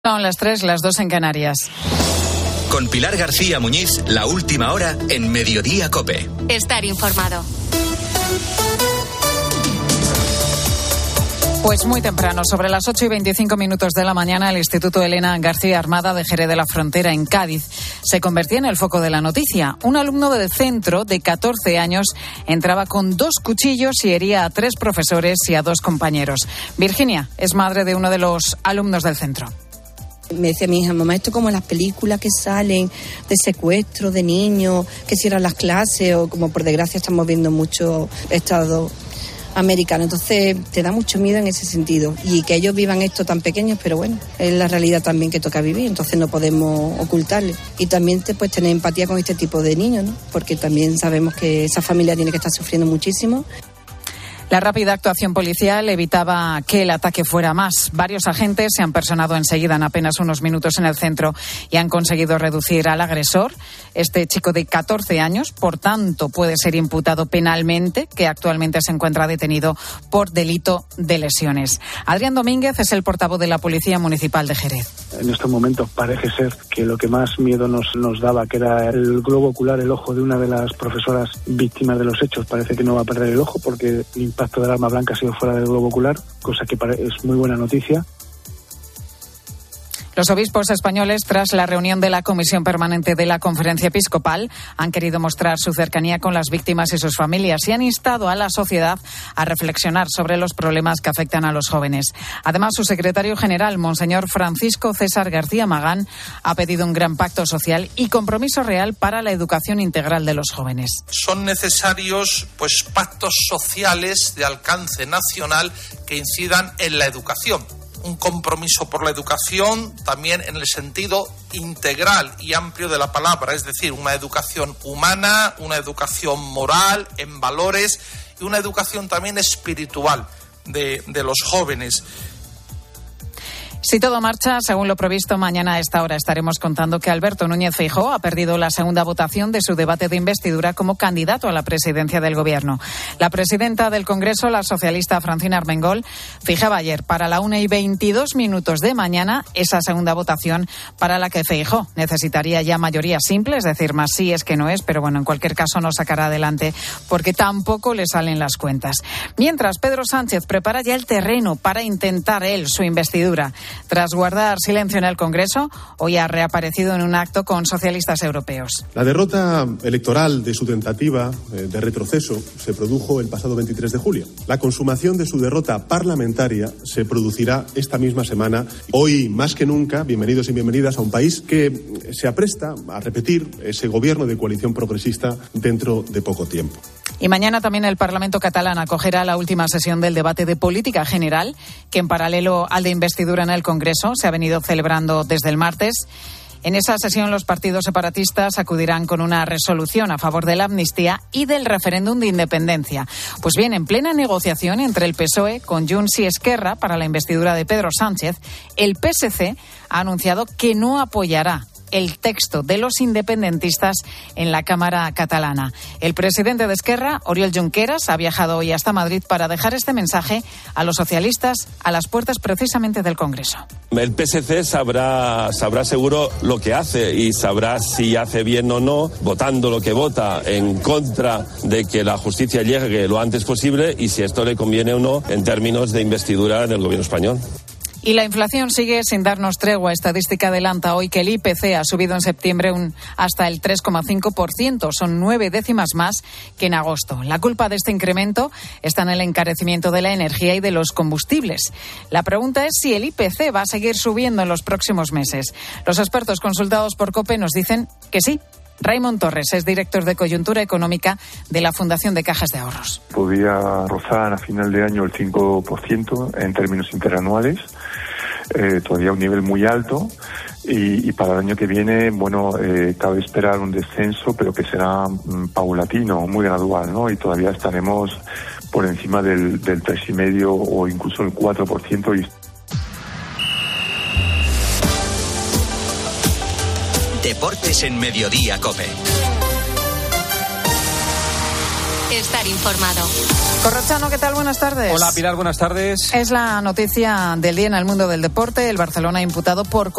Son las 3, las 2 en Canarias. Con Pilar García Muñiz, la última hora en Mediodía COPE. Estar informado. Pues muy temprano, sobre las 8:25 de la mañana, el Instituto Elena García Armada de Jerez de la Frontera, en Cádiz, se convertía en el foco de la noticia. Un alumno del centro, de 14 años, entraba con 2 cuchillos y hería a 3 profesores y a 2 compañeros. Virginia es madre de uno de los alumnos del centro. Me decía mi hija, mamá, esto como en las películas que salen de secuestro de niños, que cierran las clases, o como por desgracia estamos viendo mucho Estado americano. Entonces te da mucho miedo en ese sentido. Y que ellos vivan esto tan pequeños, pero bueno, es la realidad también que toca vivir, entonces no podemos ocultarle. Y también pues tener empatía con este tipo de niños, ¿no? Porque también sabemos que esa familia tiene que estar sufriendo muchísimo. La rápida actuación policial evitaba que el ataque fuera más. Varios agentes se han personado enseguida en apenas unos minutos en el centro y han conseguido reducir al agresor. Este chico de 14 años, por tanto, puede ser imputado penalmente, que actualmente se encuentra detenido por delito de lesiones. Adrián Domínguez es el portavoz de la Policía Municipal de Jerez. En estos momentos parece ser que lo que más miedo nos daba, que era el globo ocular, el ojo de una de las profesoras víctimas de los hechos, parece que no va a perder el ojo porque el impacto del arma blanca ha sido fuera del globo ocular, cosa que es muy buena noticia. Los obispos españoles, tras la reunión de la Comisión Permanente de la Conferencia Episcopal, han querido mostrar su cercanía con las víctimas y sus familias y han instado a la sociedad a reflexionar sobre los problemas que afectan a los jóvenes. Además, su secretario general, Monseñor Francisco César García Magán, ha pedido un gran pacto social y compromiso real para la educación integral de los jóvenes. Son necesarios pactos sociales de alcance nacional que incidan en la educación. Un compromiso por la educación también en el sentido integral y amplio de la palabra, es decir, una educación humana, una educación moral, en valores y una educación también espiritual de los jóvenes. Si todo marcha, según lo previsto, mañana a esta hora estaremos contando que Alberto Núñez Feijóo ha perdido la segunda votación de su debate de investidura como candidato a la presidencia del Gobierno. La presidenta del Congreso, la socialista Francina Armengol, fijaba ayer para la 1:22 de mañana esa segunda votación para la que Feijóo necesitaría ya mayoría simple, es decir, más sí es que no es, pero bueno, en cualquier caso no sacará adelante porque tampoco le salen las cuentas. Mientras, Pedro Sánchez prepara ya el terreno para intentar él su investidura. Tras guardar silencio en el Congreso, hoy ha reaparecido en un acto con socialistas europeos. La derrota electoral de su tentativa de retroceso se produjo el pasado 23 de julio. La consumación de su derrota parlamentaria se producirá esta misma semana. Hoy, más que nunca, bienvenidos y bienvenidas a un país que se apresta a repetir ese gobierno de coalición progresista dentro de poco tiempo. Y mañana también el Parlamento catalán acogerá la última sesión del debate de política general, que en paralelo al de investidura en el Congreso se ha venido celebrando desde el martes. En esa sesión los partidos separatistas acudirán con una resolución a favor de la amnistía y del referéndum de independencia. Pues bien, en plena negociación entre el PSOE con Junts y Esquerra para la investidura de Pedro Sánchez, el PSC ha anunciado que no apoyará el texto de los independentistas en la Cámara catalana. El presidente de Esquerra, Oriol Junqueras, ha viajado hoy hasta Madrid para dejar este mensaje a los socialistas a las puertas precisamente del Congreso. El PSC sabrá seguro lo que hace y sabrá si hace bien o no, votando lo que vota en contra de que la justicia llegue lo antes posible y si esto le conviene o no en términos de investidura del gobierno español. Y la inflación sigue sin darnos tregua. Estadística adelanta hoy que el IPC ha subido en septiembre hasta el 3,5%. Son 9 décimas más que en agosto. La culpa de este incremento está en el encarecimiento de la energía y de los combustibles. La pregunta es si el IPC va a seguir subiendo en los próximos meses. Los expertos consultados por COPE nos dicen que sí. Raimon Torres es director de Coyuntura Económica de la Fundación de Cajas de Ahorros. Podría rozar a final de año el 5% en términos interanuales, todavía un nivel muy alto, y para el año que viene, cabe esperar un descenso, pero que será paulatino, muy gradual, ¿no? Y todavía estaremos por encima del 3,5% o incluso el 4%. Deportes en Mediodía COPE. Estar informado. Corrochano, ¿qué tal? Buenas tardes. Hola, Pilar, buenas tardes. Es la noticia del día en el mundo del deporte. El Barcelona imputado por